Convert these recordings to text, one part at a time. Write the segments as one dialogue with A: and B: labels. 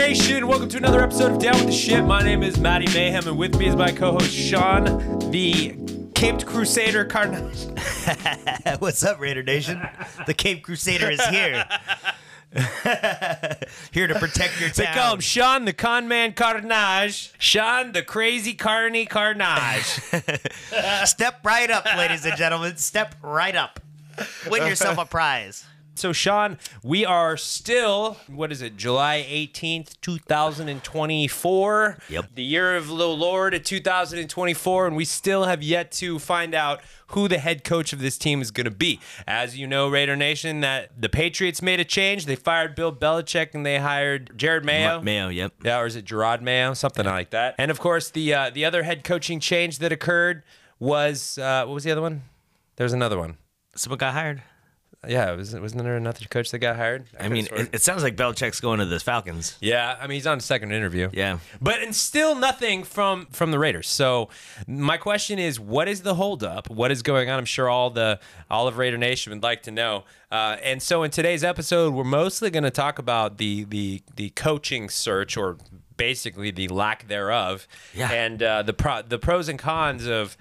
A: Nation, welcome to another episode of Down with the Ship. My name is Matty Mayhem, and with me is my co-host Sean, the Caped Crusader Carnage.
B: What's up, Raider Nation? The Cape Crusader is here. Here to protect your town.
A: They call him Sean the Conman Carnage. Sean the Crazy Carney Carnage.
B: Step right up, ladies and gentlemen. Step right up. Win yourself a prize.
A: So, Sean, we are still, July 18th, 2024?
B: Yep.
A: The year of the Lord at 2024, and we still have yet to find out who the head coach of this team is going to be. As you know, Raider Nation, that the Patriots made a change. They fired Bill Belichick, and they hired Jared Mayo.
B: Mayo, yep.
A: Yeah, or is it Gerard Mayo? Something like that. And, of course, the other head coaching change that occurred was, what was the other one? There was another one.
B: Someone got hired.
A: Yeah, wasn't there another coach that got hired?
B: I mean, it sounds like Belichick's going to the Falcons.
A: Yeah, I mean, he's on a second interview.
B: Yeah.
A: But and still nothing from the Raiders. So my question is, what is the holdup? What is going on? I'm sure all of Raider Nation would like to know. And so in today's episode, we're mostly going to talk about the coaching search, or basically the lack thereof, and the pros and cons of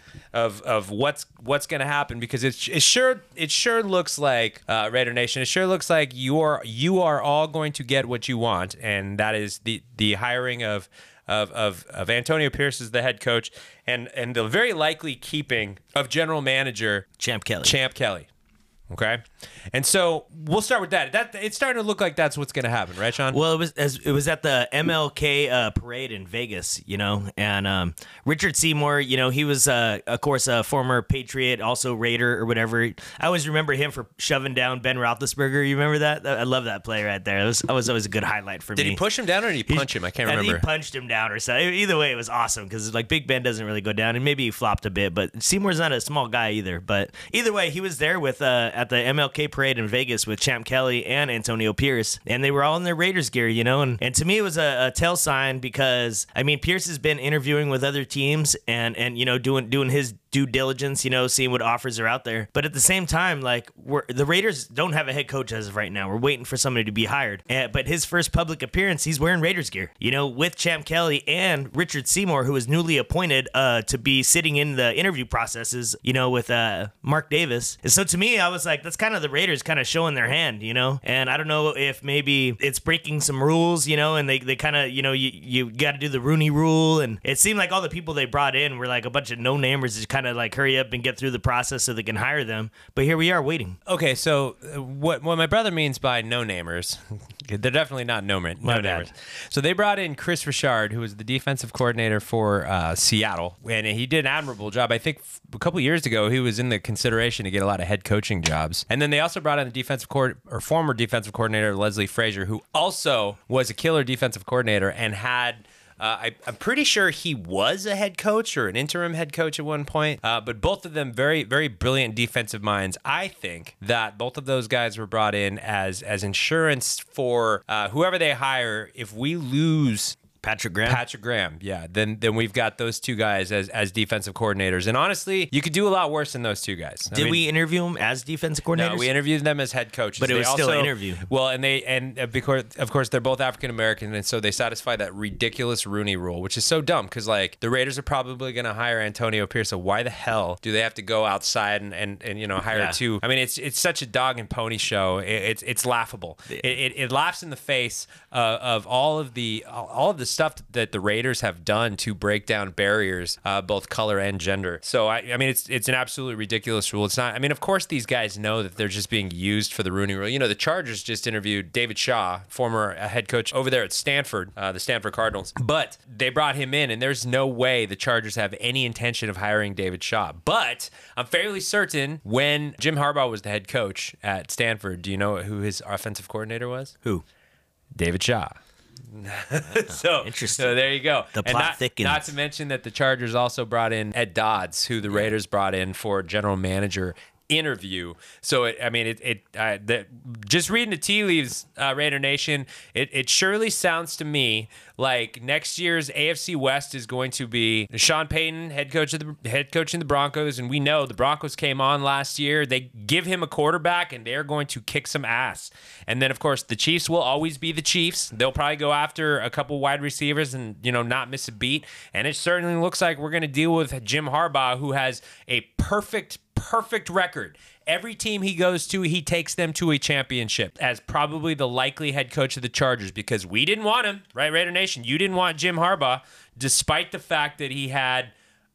A: what's going to happen, because it sure looks like, Raider Nation, it sure looks like you are all going to get what you want, and that is the hiring of Antonio Pierce as the head coach, and the very likely keeping of general manager
B: Champ Kelly.
A: Okay, and so we'll start with that. It's starting to look like that's what's going to happen, right, Sean?
B: Well, it was at the MLK parade in Vegas, and Richard Seymour, he was of course a former Patriot, also Raider or whatever. I always remember him for shoving down Ben Roethlisberger. You remember that? I love that play right there. That was always a good highlight for me.
A: Did he push him down or did he punch him? I can't remember.
B: He punched him down or something. Either way, it was awesome because like Big Ben doesn't really go down, and maybe he flopped a bit, but Seymour's not a small guy either. But either way, he was there with at the MLK parade in Vegas with Champ Kelly and Antonio Pierce, and they were all in their Raiders gear, and to me it was a tell sign, because I mean Pierce has been interviewing with other teams and doing his due diligence, seeing what offers are out there. But at the same time, like the Raiders don't have a head coach as of right now. We're waiting for somebody to be hired. But his first public appearance, he's wearing Raiders gear, with Champ Kelly and Richard Seymour, who was newly appointed to be sitting in the interview processes, with Mark Davis. And so to me, I was like, that's kind of the Raiders kind of showing their hand, And I don't know if maybe it's breaking some rules, and they kind of, you got to do the Rooney rule. And it seemed like all the people they brought in were like a bunch of no-namers, just kind of like hurry up and get through the process so they can hire them. But here we are waiting.
A: Okay, so what my brother means by no-namers, they're definitely not no-namers. So they brought in Chris Richard, who was the defensive coordinator for Seattle, and he did an admirable job. I think a couple years ago, he was in the consideration to get a lot of head coaching jobs. And then they also brought in the former defensive coordinator, Leslie Frazier, who also was a killer defensive coordinator and had... I'm pretty sure he was a head coach or an interim head coach at one point, but both of them very, very brilliant defensive minds. I think that both of those guys were brought in as insurance for whoever they hire. If we lose
B: Patrick Graham,
A: yeah. Then we've got those two guys as defensive coordinators. And honestly, you could do a lot worse than those two guys.
B: Did we interview them as defensive coordinators?
A: No, we interviewed them as head coaches.
B: But it was still an interview.
A: Well, and because of course they're both African American, and so they satisfy that ridiculous Rooney rule, which is so dumb because like the Raiders are probably going to hire Antonio Pierce. So why the hell do they have to go outside and hire two? I mean, it's such a dog and pony show. It's laughable. It laughs in the face of all of the stuff that the Raiders have done to break down barriers, both color and gender. So I mean, it's an absolutely ridiculous rule. It's not. I mean, of course, these guys know that they're just being used for the Rooney rule. The Chargers just interviewed David Shaw, former head coach over there at Stanford, the Stanford Cardinals. But they brought him in, and there's no way the Chargers have any intention of hiring David Shaw. But I'm fairly certain when Jim Harbaugh was the head coach at Stanford, do you know who his offensive coordinator was?
B: Who?
A: David Shaw. So
B: interesting.
A: So there you go.
B: The plot thickens.
A: Not to mention that the Chargers also brought in Ed Dodds, who the Raiders brought in for general manager interview. So just reading the tea leaves, Raider Nation, it surely sounds to me like next year's AFC West is going to be Sean Payton, head coaching the Broncos, and we know the Broncos came on last year. They give him a quarterback, and they're going to kick some ass. And then, of course, the Chiefs will always be the Chiefs. They'll probably go after a couple wide receivers and not miss a beat. And it certainly looks like we're going to deal with Jim Harbaugh, who has a perfect record. Every team he goes to, he takes them to a championship as probably the likely head coach of the Chargers, because we didn't want him, right, Raider Nation? You didn't want Jim Harbaugh, despite the fact that he had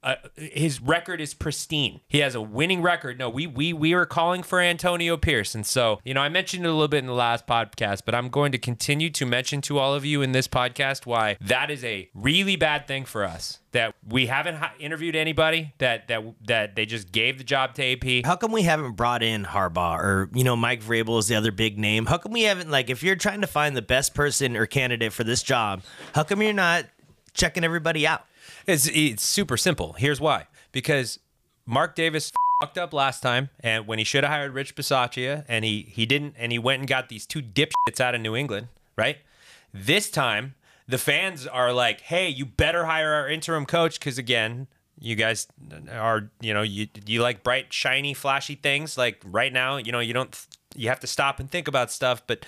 A: his record is pristine. He has a winning record. No, we were calling for Antonio Pierce. And so, I mentioned it a little bit in the last podcast, but I'm going to continue to mention to all of you in this podcast why that is a really bad thing for us. That we haven't interviewed anybody, that they just gave the job to AP.
B: How come we haven't brought in Harbaugh or, Mike Vrabel is the other big name? How come we haven't, if you're trying to find the best person or candidate for this job, how come you're not checking everybody out?
A: It's super simple. Here's why. Because Mark Davis fucked up last time, and when he should have hired Rich Bisaccia, and he didn't, and he went and got these two dipshits out of New England, right? This time, the fans are like, hey, you better hire our interim coach, because again, you guys are, you like bright, shiny, flashy things. Like right now, you have to stop and think about stuff, but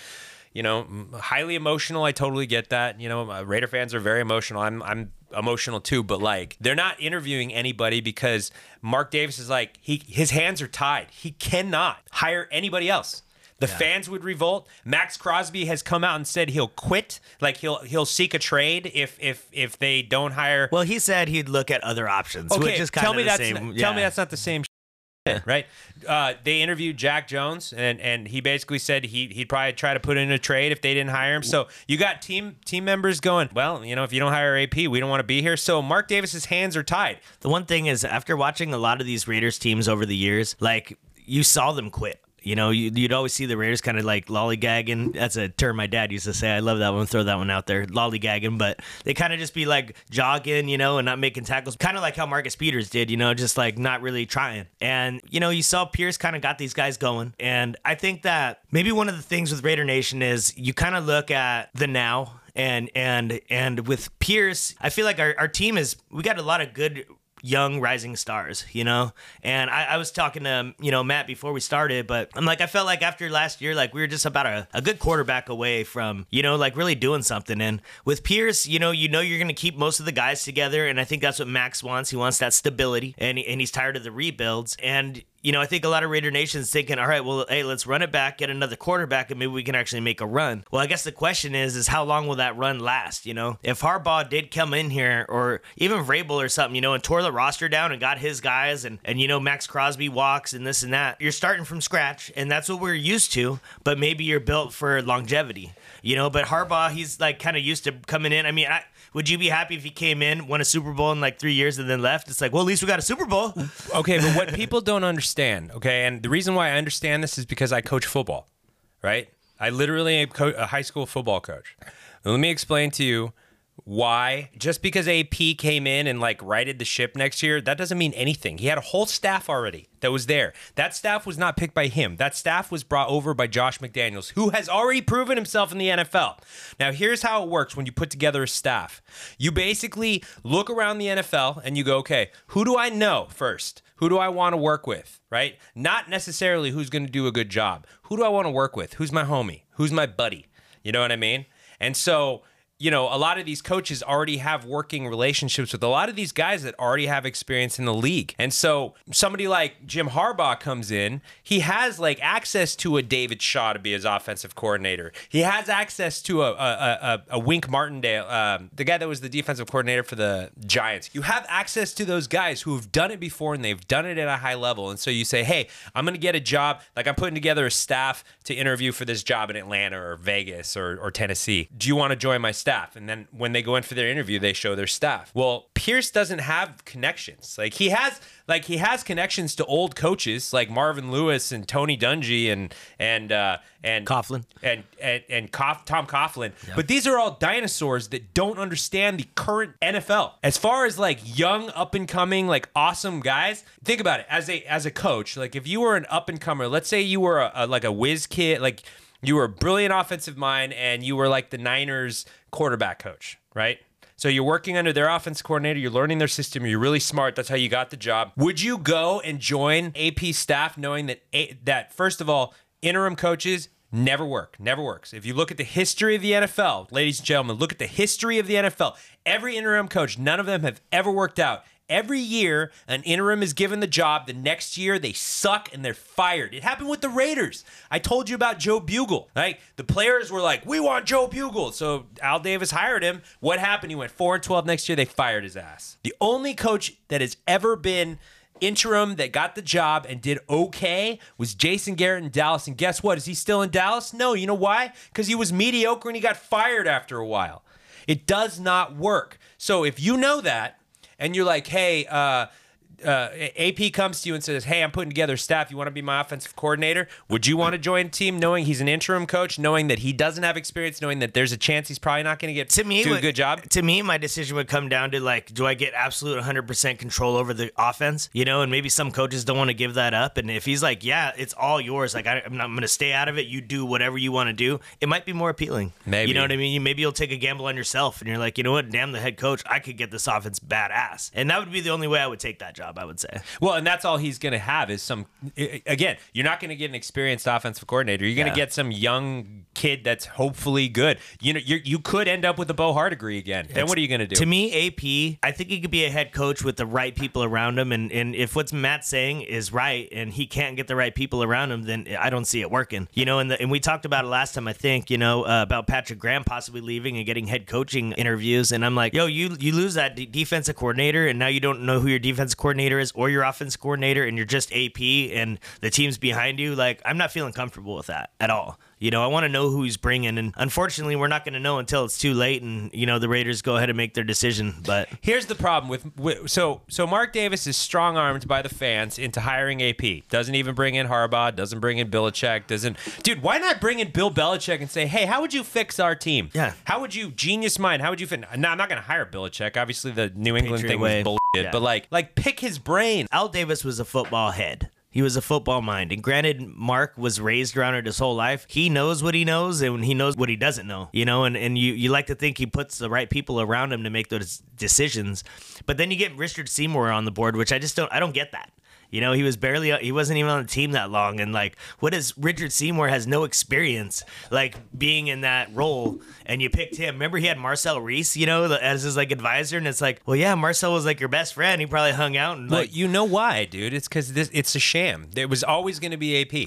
A: highly emotional. I totally get that. Raider fans are very emotional. I'm emotional too, but they're not interviewing anybody because Mark Davis is his hands are tied. He cannot hire anybody else. The fans would revolt. Max Crosby has come out and said he'll quit. He'll seek a trade if they don't hire.
B: Well, he said he'd look at other options.
A: Okay,
B: which is kind
A: tell me
B: of the same.
A: Tell me that's not the same. Right? They interviewed Jack Jones, and he basically said he'd probably try to put in a trade if they didn't hire him. So you got team members going, well, if you don't hire AP, we don't want to be here. So Mark Davis's hands are tied.
B: The one thing is, after watching a lot of these Raiders teams over the years, you saw them quit. You'd always see the Raiders kind of lollygagging. That's a term my dad used to say. I love that one. Throw that one out there. Lollygagging. But they kind of just be jogging, and not making tackles. Kind of like how Marcus Peters did, just not really trying. And, you saw Pierce kind of got these guys going. And I think that maybe one of the things with Raider Nation is you kind of look at the now. And with Pierce, I feel like our team we got a lot of good young rising stars, and I was talking to Matt before we started, but I'm I felt like after last year, we were just about a good quarterback away from really doing something. And with Pierce, you're gonna keep most of the guys together, and I think that's what Max wants. He wants that stability, and he's tired of the rebuilds. And I think a lot of Raider Nation's thinking, all right, well, hey, let's run it back, get another quarterback, and maybe we can actually make a run. Well, I guess the question is how long will that run last, If Harbaugh did come in here, or even Vrabel or something, and tore the roster down and got his guys, and Max Crosby walks and this and that, you're starting from scratch, and that's what we're used to, but maybe you're built for longevity, But Harbaugh, he's kind of used to coming in. I mean, would you be happy if he came in, won a Super Bowl in 3 years, and then left? It's well, at least we got a Super Bowl.
A: Okay, but what people don't understand, okay, and the reason why I understand this is because I coach football, right? I literally am a high school football coach. Now, let me explain to you why. Just because AP came in and righted the ship next year, that doesn't mean anything. He had a whole staff already that was there. That staff was not picked by him. That staff was brought over by Josh McDaniels, who has already proven himself in the NFL. Now, here's how it works when you put together a staff. You basically look around the NFL and you go, okay, who do I know first? Who do I want to work with, right? Not necessarily who's going to do a good job. Who do I want to work with? Who's my homie? Who's my buddy? You know what I mean? And so a lot of these coaches already have working relationships with a lot of these guys that already have experience in the league. And so somebody like Jim Harbaugh comes in, he has access to a David Shaw to be his offensive coordinator. He has access to a Wink Martindale, the guy that was the defensive coordinator for the Giants. You have access to those guys who have done it before, and they've done it at a high level. And so you say, hey, I'm going to get a job. I'm putting together a staff to interview for this job in Atlanta or Vegas or Tennessee. Do you want to join my staff? staff. And then when they go in for their interview, they show their staff. Well, Pierce doesn't have connections. Like he has connections to old coaches like Marvin Lewis and Tony Dungy and
B: Coughlin
A: and Tom Coughlin. Yep. But these are all dinosaurs that don't understand the current NFL. As far as like young, up and coming, like awesome guys, think about it. As a coach, like if you were an up and comer, let's say you were a whiz kid, like you were a brilliant offensive mind and you were like the Niners quarterback coach, right? So you're working under their offense coordinator, you're learning their system, you're really smart, that's how you got the job. Would you go and join AP staff knowing that first of all, interim coaches never works. If you look at the history of the NFL, ladies and gentlemen, look at the history of the NFL. Every interim coach, none of them have ever worked out. Every year, an interim is given the job. The next year, they suck and they're fired. It happened with the Raiders. I told you about Joe Bugle, right? The players were like, we want Joe Bugle. So Al Davis hired him. What happened? He went 4-12 next year. They fired his ass. The only coach that has ever been interim that got the job and did okay was Jason Garrett in Dallas. And guess what? Is he still in Dallas? No. You know why? Because he was mediocre and he got fired after a while. It does not work. So if you know that, and you're like, hey, AP comes to you and says, hey, I'm putting together staff. You want to be my offensive coordinator? Would you want to join a team knowing he's an interim coach, knowing that he doesn't have experience, knowing that there's a chance he's probably not going to do a good job?
B: To me, my decision would come down to, like, do I get absolute 100% control over the offense? You know, and maybe some coaches don't want to give that up. And if he's like, yeah, it's all yours, like, I'm going to stay out of it. You do whatever you want to do. It might be more appealing.
A: Maybe.
B: You know what I mean? Maybe you'll take a gamble on yourself and you're like, you know what? Damn the head coach. I could get this offense badass. And that would be the only way I would take that job, I would say.
A: Well, and that's all he's going to have is again, you're not going to get an experienced offensive coordinator. You're going to get some young kid that's hopefully good. You know, you could end up with a Bo Hart degree again. Then what are you going to do?
B: To me, AP, I think he could be a head coach with the right people around him. And if what Matt's saying is right and he can't get the right people around him, then I don't see it working. You know, and we talked about it last time, I think, you know, about Patrick Graham possibly leaving and getting head coaching interviews. And I'm like, yo, you lose that defensive coordinator and now you don't know who your defensive coordinator is or your offense coordinator and you're just AP and the team's behind you. Like, I'm not feeling comfortable with that at all. You know, I want to know who he's bringing, and unfortunately, we're not going to know until it's too late, and you know the Raiders go ahead and make their decision. But
A: here's the problem so Mark Davis is strong armed by the fans into hiring AP. Doesn't even bring in Harbaugh. Doesn't bring in Belichick. Dude, why not bring in Bill Belichick and say, hey, how would you fix our team?
B: Yeah.
A: How would you, genius mind? How would you fit? No, I'm not going to hire Belichick. Obviously, the New England
B: Patriot
A: thing
B: way.
A: was bullshit.
B: Yeah.
A: But like pick his brain.
B: Al Davis was a football head. He was a football mind. And granted, Mark was raised around it his whole life. He knows what he knows and he knows what he doesn't know, you know, and you like to think he puts the right people around him to make those decisions. But then you get Richard Seymour on the board, which I don't get that. You know, he wasn't even on the team that long. And like, what is Richard Seymour has no experience, like being in that role. And you picked him. Remember he had Marcel Reese, you know, as his like advisor. And it's like, well, yeah, Marcel was like your best friend. He probably hung out. And
A: well, you know why, dude? It's because it's a sham. There was always going to be AP.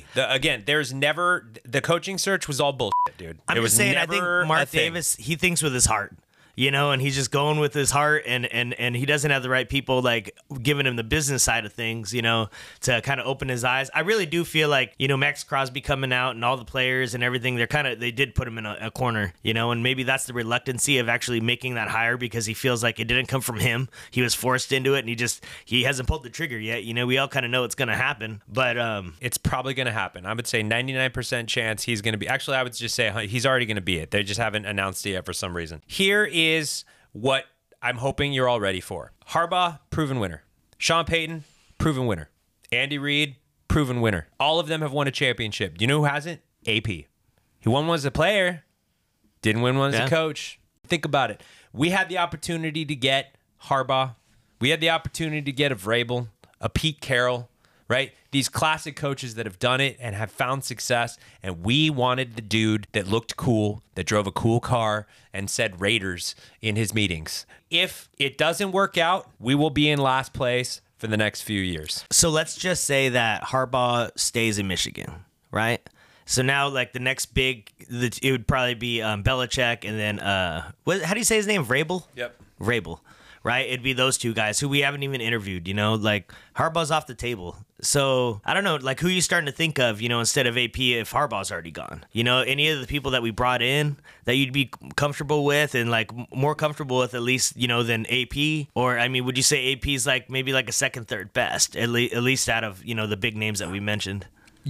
A: The coaching search was all bullshit, dude.
B: I'm just saying, I think Mark Davis, he thinks with his heart. You know, and he's just going with his heart, and he doesn't have the right people, like, giving him the business side of things, you know, to kind of open his eyes. I really do feel like, you know, Max Crosby coming out and all the players and everything, they did put him in a corner, you know, and maybe that's the reluctancy of actually making that hire because he feels like it didn't come from him. He was forced into it, and he hasn't pulled the trigger yet. You know, we all kind of know it's going to happen, but
A: it's probably going to happen. I would say 99% chance he's going to be. Actually, I would just say he's already going to be it. They just haven't announced it yet for some reason. Here is what I'm hoping you're all ready for. Harbaugh, proven winner. Sean Payton, proven winner. Andy Reid, proven winner. All of them have won a championship. You know who hasn't? AP. He won one as a player, didn't win one as a coach. Think about it. We had the opportunity to get Harbaugh. We had the opportunity to get a Vrabel, a Pete Carroll, right? These classic coaches that have done it and have found success, and we wanted the dude that looked cool, that drove a cool car, and said Raiders in his meetings. If it doesn't work out, we will be in last place for the next few years.
B: So let's just say that Harbaugh stays in Michigan, right? So now, like, the next it would probably be Belichick, and then, how do you say his name? Vrabel?
A: Yep.
B: Vrabel. right? It'd be those two guys who we haven't even interviewed, like Harbaugh's off the table. So I don't know, like who you starting to think of, instead of AP if Harbaugh's already gone? Any of the people that we brought in that you'd be comfortable with and like more comfortable with at least, than AP? Or, I mean, would you say AP's like maybe like a second, third best, at least out of, the big names that we mentioned?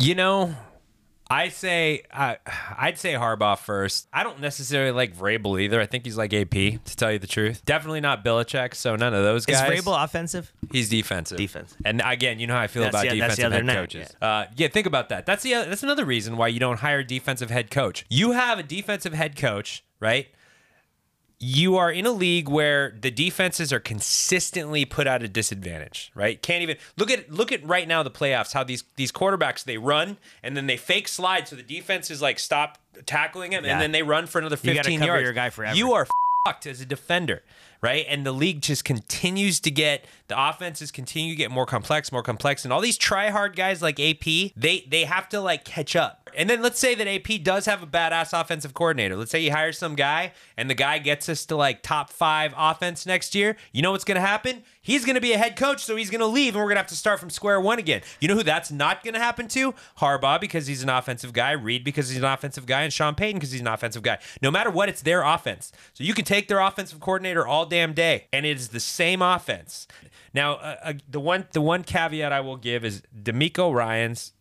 A: I'd say Harbaugh first. I don't necessarily like Vrabel either. I think he's like AP, to tell you the truth. Definitely not Belichick, so none of those guys.
B: Is Vrabel offensive?
A: He's defensive.
B: Defense.
A: And again, you know how I feel about defensive head coaches. Yeah, think about that. That's another reason why you don't hire a defensive head coach. You have a defensive head coach, right? You are in a league where the defenses are consistently put at a disadvantage, right? Can't even look at right now the playoffs, how these quarterbacks, they run and then they fake slide so the defense is like stop tackling him and then they run for another 15 yards.
B: You gotta cover your guy forever.
A: You are fucked as a defender, right? And the league just continues to get, the offenses continue to get more complex, and all these try-hard guys like AP, they have to like catch up. And then let's say that AP does have a badass offensive coordinator. Let's say he hires some guy and the guy gets us to like top 5 offense next year. You know what's going to happen? He's going to be a head coach, so he's going to leave and we're going to have to start from square one again. You know who that's not going to happen to? Harbaugh, because he's an offensive guy. Reed, because he's an offensive guy. And Sean Payton, because he's an offensive guy. No matter what, it's their offense. So you can take their offensive coordinator all damn day and it is the same offense. Now, the one caveat I will give is DeMeco Ryans,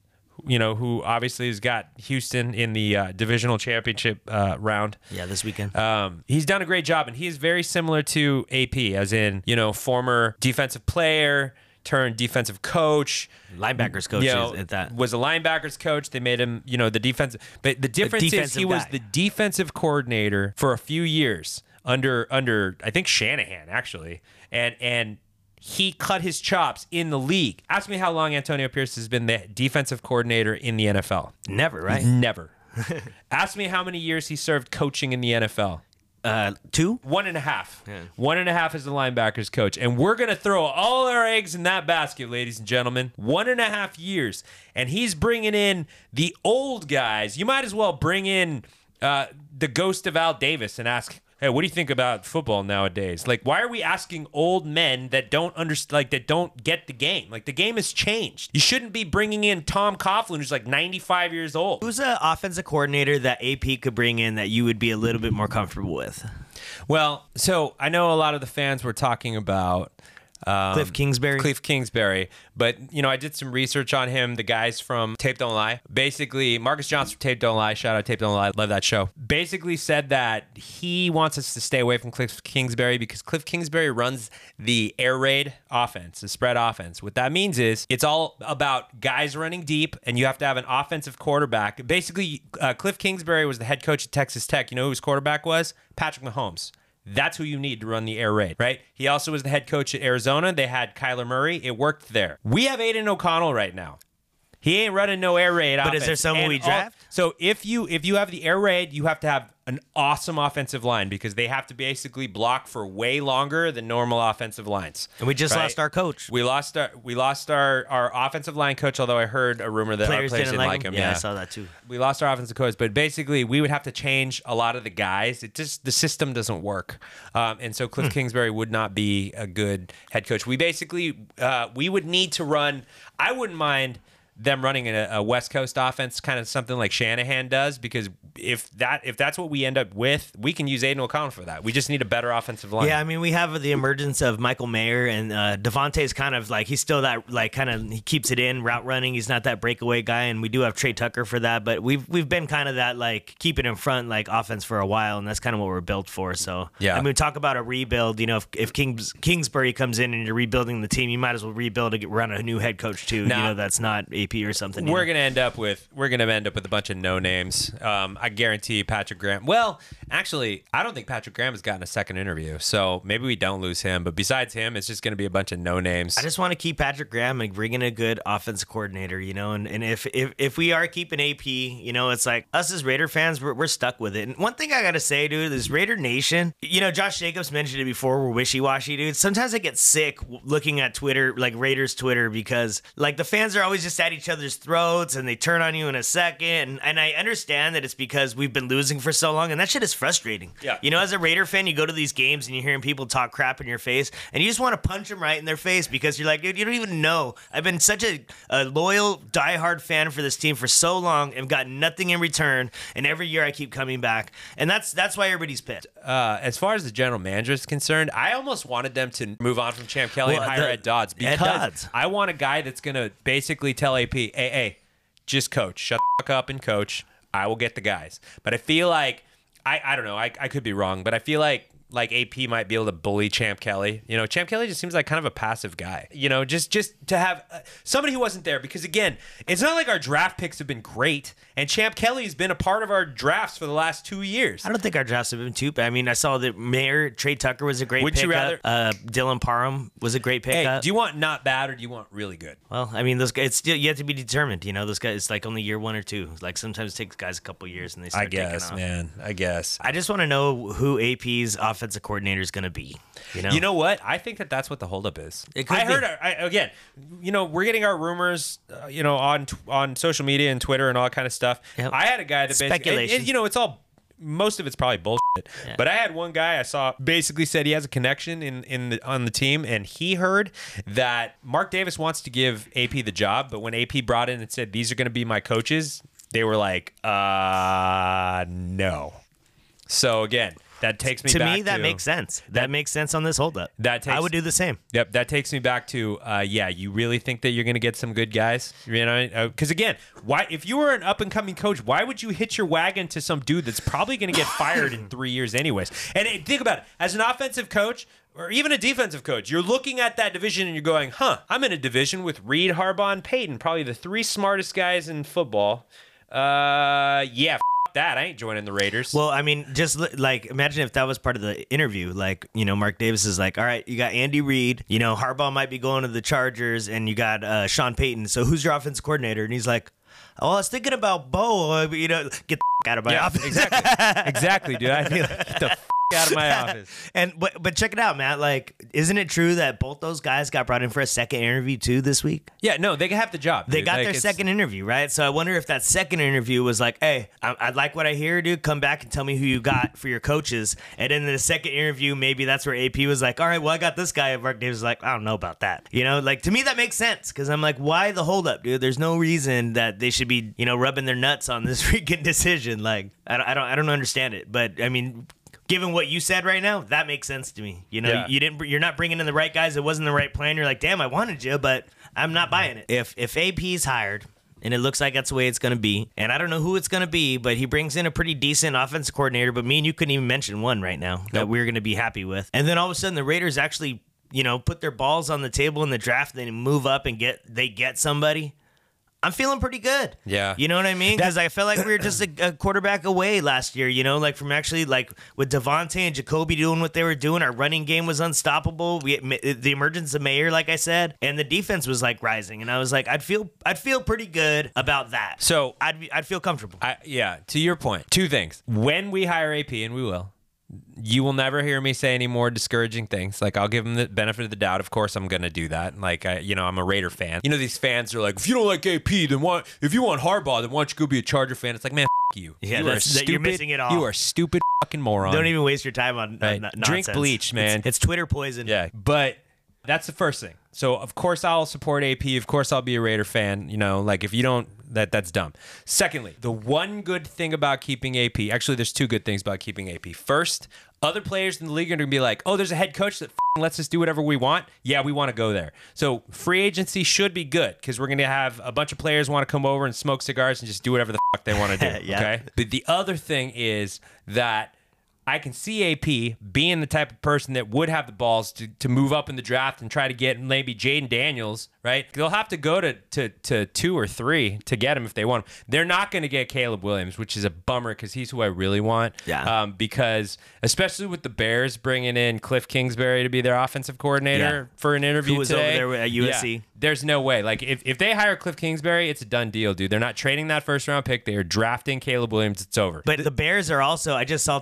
A: who obviously has got Houston in the divisional championship round.
B: Yeah, this weekend.
A: He's done a great job, and he is very similar to AP, as in, former defensive player turned defensive coach.
B: Linebackers coach at that.
A: Was a linebackers coach. They made him, the defensive. But the difference is he was the defensive coordinator for a few years under I think Shanahan, actually. And he cut his chops in the league. Ask me how long Antonio Pierce has been the defensive coordinator in the NFL.
B: Never, right?
A: Never. Ask me how many years he served coaching in the NFL.
B: 2?
A: 1.5.
B: Yeah.
A: 1.5 as the linebackers coach. And we're going to throw all our eggs in that basket, ladies and gentlemen. 1.5 years. And he's bringing in the old guys. You might as well bring in the ghost of Al Davis and ask, hey, what do you think about football nowadays? Like, why are we asking old men that don't that don't get the game? Like, the game has changed. You shouldn't be bringing in Tom Coughlin, who's like 95 years old.
B: Who's an offensive coordinator that AP could bring in that you would be a little bit more comfortable with?
A: Well, so I know a lot of the fans were talking about
B: Cliff
A: Kingsbury. But, I did some research on him. The guys from Tape Don't Lie. Basically, Marcus Johnson from Tape Don't Lie. Shout out Tape Don't Lie. Love that show. Basically said that he wants us to stay away from Cliff Kingsbury because Cliff Kingsbury runs the air raid offense, the spread offense. What that means is it's all about guys running deep, and you have to have an offensive quarterback. Basically, Cliff Kingsbury was the head coach at Texas Tech. You know who his quarterback was? Patrick Mahomes. That's who you need to run the air raid, right? He also was the head coach at Arizona. They had Kyler Murray. It worked there. We have Aiden O'Connell right now. He ain't running no air raid offense.
B: But is there someone we draft?
A: So if you have the air raid, you have to have an awesome offensive line because they have to basically block for way longer than normal offensive lines.
B: And we just lost our coach.
A: We lost our offensive line coach, although I heard a rumor that our players didn't like him.
B: Yeah, I saw that too.
A: We lost our offensive coach, but basically we would have to change a lot of the guys. The system doesn't work. And so Cliff Kingsbury would not be a good head coach. We basically we would need to run, I wouldn't mind them running a West Coast offense, kind of something like Shanahan does, because if that's what we end up with, we can use Aiden O'Connell for that. We just need a better offensive line.
B: Yeah, I mean, we have the emergence of Michael Mayer, and Devontae's kind of like, he's still that, like, kind of, he keeps it in, route running. He's not that breakaway guy, and we do have Trey Tucker for that, but we've been kind of that, like, keep it in front, like, offense for a while, and that's kind of what we're built for. So,
A: yeah.
B: I mean, talk about a rebuild. If Kingsbury comes in and you're rebuilding the team, you might as well rebuild to run a new head coach, too.
A: Now,
B: that's not AP or something.
A: We're gonna end up with a bunch of no names. I guarantee Patrick Graham. Well, actually, I don't think Patrick Graham has gotten a second interview, so maybe we don't lose him. But besides him, it's just gonna be a bunch of no names.
B: I just want to keep Patrick Graham and bring in a good offensive coordinator, and if we are keeping AP, it's like us as Raider fans, we're stuck with it. And one thing I gotta say, dude, is Raider Nation. Josh Jacobs mentioned it before. We're wishy-washy, dude. Sometimes I get sick looking at Twitter, like Raiders Twitter, because like the fans are always just at at each other's throats and they turn on you in a second. And I understand that it's because we've been losing for so long, and that shit is frustrating.
A: Yeah.
B: You know, as a Raider fan, you go to these games and you're hearing people talk crap in your face, and you just want to punch them right in their face because you're like, dude, you don't even know. I've been such a loyal, diehard fan for this team for so long and got nothing in return, and every year I keep coming back. And that's why everybody's pissed.
A: As far as the general manager is concerned, I almost wanted them to move on from Champ Kelly and hire Ed Dodds because I want a guy that's going to basically tell AP, hey, just coach. Shut the fuck up and coach. I will get the guys. But I feel like, I don't know, I could be wrong, but I feel like AP might be able to bully Champ Kelly. You know, Champ Kelly just seems like kind of a passive guy. You know, just to have somebody who wasn't there, because again, it's not like our draft picks have been great, and Champ Kelly has been a part of our drafts for the last 2 years.
B: I don't think our drafts have been too bad. I mean, I saw that Mayer, Trey Tucker was a great
A: Would
B: pickup.
A: you rather?
B: Dylan Parham was a great pickup.
A: Hey, do you want not bad or do you want really good?
B: Well, I mean, those guys, it's still yet to be determined. You know, those guys, it's like only year 1 or 2. Like sometimes it takes guys a couple years and they start taking off.
A: I guess.
B: I just want to know who AP's offensive coordinator is going to be.
A: You know what? I think that's what the holdup is.
B: It could
A: I
B: be.
A: heard again. You know, we're getting our rumors. You know, on social media and Twitter and all that kind of stuff.
B: Yep.
A: I had a guy that
B: Speculation.
A: you know, it's all. Most of it's probably bullshit.
B: Yeah.
A: But I had one guy I saw basically said he has a connection on the team, and he heard that Mark Davis wants to give AP the job, but when AP brought in and said these are going to be my coaches, they were like, no. So again, that takes me
B: to
A: back
B: me, that makes sense. That makes sense on this holdup. I would do the same.
A: Yep, that takes me back to yeah. You really think that you're going to get some good guys? You know, because again, why? If you were an up and coming coach, why would you hitch your wagon to some dude that's probably going to get fired in 3 years anyways? And think about it, as an offensive coach or even a defensive coach, you're looking at that division and you're going, I'm in a division with Reed, Harbaugh, and Peyton, probably the 3 smartest guys in football. Yeah. That I ain't joining the Raiders.
B: Well, I mean, just like imagine if that was part of the interview. Like, you know, Mark Davis is like, all right, you got Andy Reid, you know, Harbaugh might be going to the Chargers, and you got Sean Payton. So who's your offensive coordinator? And he's like, oh, I was thinking about Bo. You know, get the out of my office.
A: Exactly, dude. I feel like, get the out of my office.
B: And but check it out, Matt. Like, isn't it true that both those guys got brought in for a second interview too this week?
A: Yeah, no, they have the job.
B: They got their second interview, right? So I wonder if that second interview was like, hey, I like what I hear, dude. Come back and tell me who you got for your coaches. And then in the second interview, maybe that's where AP was like, all right, well, I got this guy. And Mark Davis was like, I don't know about that. You know, like to me, that makes sense because I'm like, why the holdup, dude? There's no reason that they should be, you know, rubbing their nuts on this freaking decision. Like, I don't understand it. But I mean, given what you said right now, that makes sense to me. You know, you're not bringing in the right guys. It wasn't the right plan. You're like, damn, I wanted you, but I'm not buying it. If AP's hired, and it looks like that's the way it's going to be, and I don't know who it's going to be, but he brings in a pretty decent offensive coordinator, but me and you couldn't even mention one right now that we're going to be happy with. And then all of a sudden the Raiders actually, you know, put their balls on the table in the draft, then move up and get somebody. I'm feeling pretty good.
A: Yeah.
B: You know what I mean? Because I felt like we were just a quarterback away last year, you know, like from actually like with Devontae and Jacoby doing what they were doing. Our running game was unstoppable. The emergence of Mayer, like I said, and the defense was like rising. And I was like, I'd feel pretty good about that.
A: So
B: I'd feel comfortable.
A: Yeah, to your point, 2 things. When we hire AP, and we will, you will never hear me say any more discouraging things. Like, I'll give him the benefit of the doubt. Of course, I'm going to do that. Like, I'm a Raider fan. You know, these fans are like, if you don't like AP, then if you want Harbaugh, then why don't you go be a Charger fan? It's like, man, you.
B: Yeah,
A: you are stupid.
B: you're missing it all.
A: You are stupid fucking moron.
B: Don't even waste your time on nonsense.
A: Drink bleach, man.
B: It's Twitter poison.
A: Yeah, but that's the first thing. So, of course, I'll support AP. Of course, I'll be a Raider fan. You know, like, if you don't, that's dumb. Secondly, the one good thing about keeping AP, actually, there's 2 good things about keeping AP. First, other players in the league are going to be like, oh, there's a head coach that lets us do whatever we want. Yeah, we want to go there. So free agency should be good because we're going to have a bunch of players want to come over and smoke cigars and just do whatever the fuck they want to do.
B: Yeah.
A: Okay. But the other thing is that I can see AP being the type of person that would have the balls to move up in the draft and try to get maybe Jaden Daniels, right? They'll have to go to 2 or 3 to get him if they want him. They're not going to get Caleb Williams, which is a bummer because he's who I really want.
B: Yeah.
A: Because especially with the Bears bringing in Cliff Kingsbury to be their offensive coordinator for an interview
B: Who was
A: today.
B: over there at USC.
A: Yeah, there's no way. Like, if they hire Cliff Kingsbury, it's a done deal, dude. They're not trading that first-round pick. They are drafting Caleb Williams. It's over.
B: But the Bears are also, I just saw today, the Bears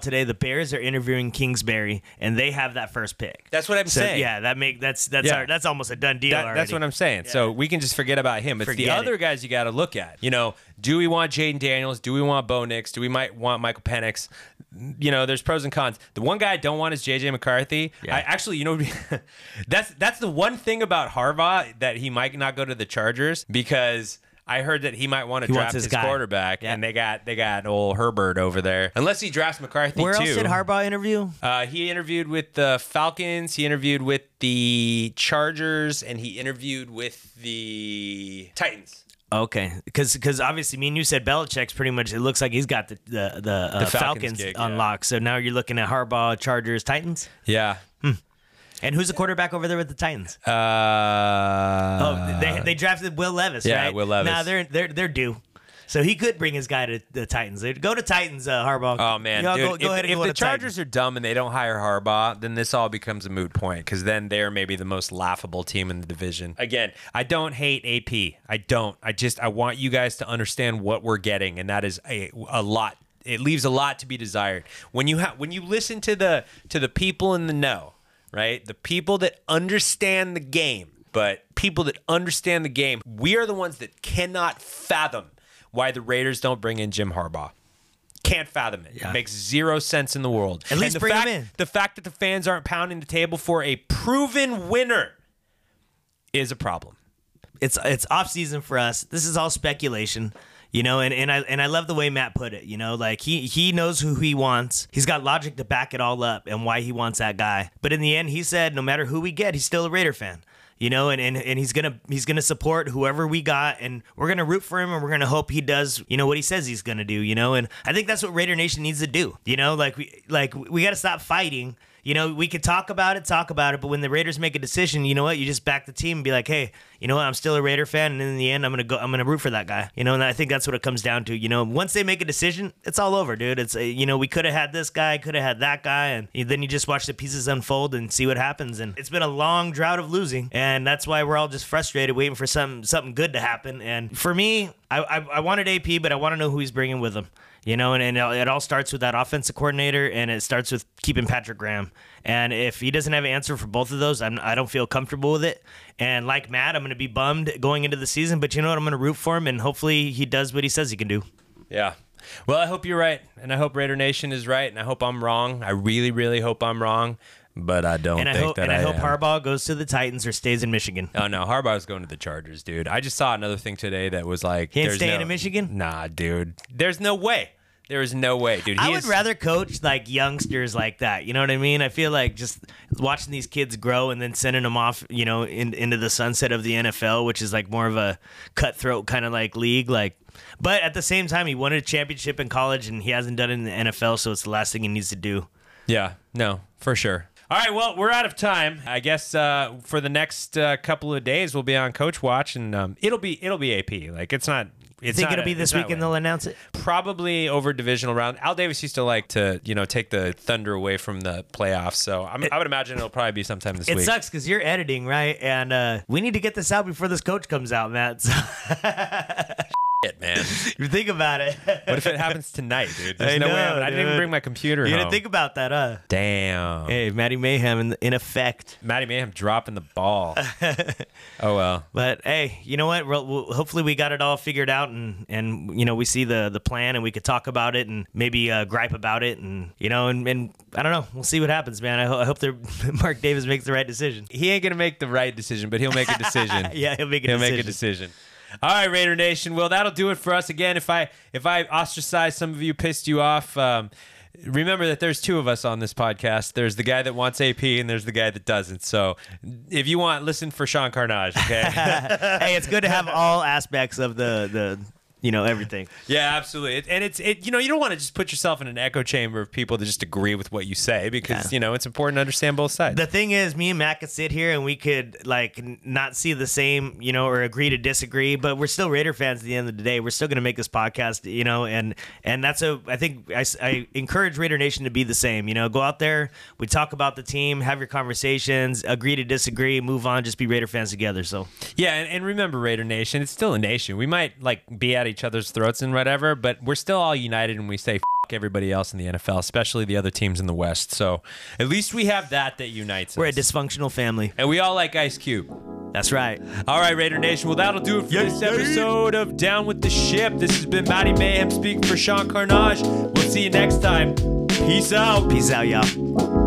B: Bears are interviewing Kingsbury, and they have that first pick.
A: That's what I'm saying.
B: Yeah, that's almost a done deal already.
A: That's what I'm saying. Yeah. So we can just forget about him. It's the other guys you got to look at. Do we want Jaden Daniels? Do we want Bo Nix? Do we might want Michael Penix? There's pros and cons. The one guy I don't want is JJ McCarthy. Yeah. I actually, that's the one thing about Harbaugh that he might not go to the Chargers, because I heard that he might want to draft his quarterback, and they got old Herbert over there. Unless he drafts McCarthy.
B: Where else did Harbaugh interview?
A: He interviewed with the Falcons. He interviewed with the Chargers, and he interviewed with the Titans.
B: Okay, because obviously, me and you said Belichick's pretty much. It looks like he's got the Falcons gig, unlocked. So now you're looking at Harbaugh, Chargers, Titans.
A: Yeah.
B: And who's the quarterback over there with the Titans? They drafted Will Levis, right?
A: Yeah, Will Levis.
B: Now they're due. So he could bring his guy to the Titans. Go to Titans, Harbaugh.
A: Oh, man. Dude, go ahead and if the Chargers are dumb and they don't hire Harbaugh, then this all becomes a moot point, because then they're maybe the most laughable team in the division. Again, I don't hate AP. I don't. I want you guys to understand what we're getting, and that is a lot. It leaves a lot to be desired. When you listen to the people in the know, right? The people that understand the game, we are the ones that cannot fathom why the Raiders don't bring in Jim Harbaugh. Can't fathom it. Yeah. It makes zero sense in the world.
B: At least bring him in.
A: The fact that the fans aren't pounding the table for a proven winner is a problem.
B: It's off season for us. This is all speculation. And I love the way Matt put it. Like he knows who he wants. He's got logic to back it all up and why he wants that guy. But in the end, he said no matter who we get, he's still a Raider fan. And he's gonna support whoever we got, and we're gonna root for him, and we're gonna hope he does what he says he's gonna do. And I think that's what Raider Nation needs to do. We got to stop fighting. We could talk about it, but when the Raiders make a decision, you know what? You just back the team and be like, hey, you know what? I'm still a Raider fan, and in the end, I'm gonna root for that guy. And I think that's what it comes down to. Once they make a decision, it's all over, dude. It's we could have had this guy, could have had that guy, and then you just watch the pieces unfold and see what happens. And it's been a long drought of losing, and that's why we're all just frustrated, waiting for something good to happen. And for me, I wanted AP, but I want to know who he's bringing with him. And it all starts with that offensive coordinator, and it starts with keeping Patrick Graham. And if he doesn't have an answer for both of those, I don't feel comfortable with it. And like Matt, I'm going to be bummed going into the season, but you know what? I'm going to root for him, and hopefully he does what he says he can do.
A: Yeah. Well, I hope you're right, and I hope Raider Nation is right, and I hope I'm wrong. I really, really hope I'm wrong. But I don't think that I am.
B: I hope Harbaugh goes to the Titans or stays in Michigan.
A: Oh, no. Harbaugh's going to the Chargers, dude. I just saw another thing today that was like...
B: He ain't staying in Michigan?
A: Nah, dude. There's no way. There is no way, dude.
B: I would rather coach like youngsters like that. You know what I mean? I feel like just watching these kids grow and then sending them off, into the sunset of the NFL, which is like more of a cutthroat kind of like league. But at the same time, he won a championship in college and he hasn't done it in the NFL, so it's the last thing he needs to do. Yeah, no, for sure. All right, well, we're out of time. I guess for the next couple of days, we'll be on Coach Watch, and it'll be AP. Like it's not. You think it'll be this weekend they'll announce it?
A: Probably over divisional round. Al Davis used to like to, take the thunder away from the playoffs. So I would imagine it'll probably be sometime this week.
B: It sucks because you're editing, right? And we need to get this out before this coach comes out, Matt.
A: Shit, man.
B: You think about it.
A: What if it happens tonight, dude? There's no way. I didn't even bring my computer home.
B: You didn't think about that, huh?
A: Damn.
B: Hey, Matty Mayhem in effect.
A: Matty Mayhem dropping the ball. Oh, well.
B: But, hey, you know what? Hopefully we got it all figured out and we see the plan and we could talk about it and maybe gripe about it. And, and I don't know. We'll see what happens, man. I hope Mark Davis makes the right decision.
A: He ain't going to make the right decision, but he'll make a decision.
B: Yeah, he'll make a decision.
A: All right, Raider Nation. Well, that'll do it for us. Again, if I ostracized some of you, pissed you off, remember that there's two of us on this podcast. There's the guy that wants AP and there's the guy that doesn't. So if you want, listen for Sean Carnage, okay?
B: Hey, it's good to have all aspects of the everything.
A: Yeah, absolutely. And you don't want to just put yourself in an echo chamber of people that just agree with what you say because, it's important to understand both sides.
B: The thing is, me and Matt could sit here and we could not see the same, or agree to disagree, but we're still Raider fans at the end of the day. We're still going to make this podcast, and that's I think I encourage Raider Nation to be the same, go out there, we talk about the team, have your conversations, agree to disagree, move on, just be Raider fans together. So
A: yeah. And remember, Raider Nation, it's still a nation. We might be at each other's throats and whatever, but we're still all united and we say fuck everybody else in the NFL, especially the other teams in the West. So at least we have that unites
B: We're a
A: us.
B: dysfunctional family.
A: And we all like Ice Cube.
B: That's right.
A: All right, Raider Nation. Well, that'll do it for this episode of Down with the Ship. This has been Matty Mayhem speaking for Sean Carnage. We'll see you next time. Peace out.
B: Peace out, y'all.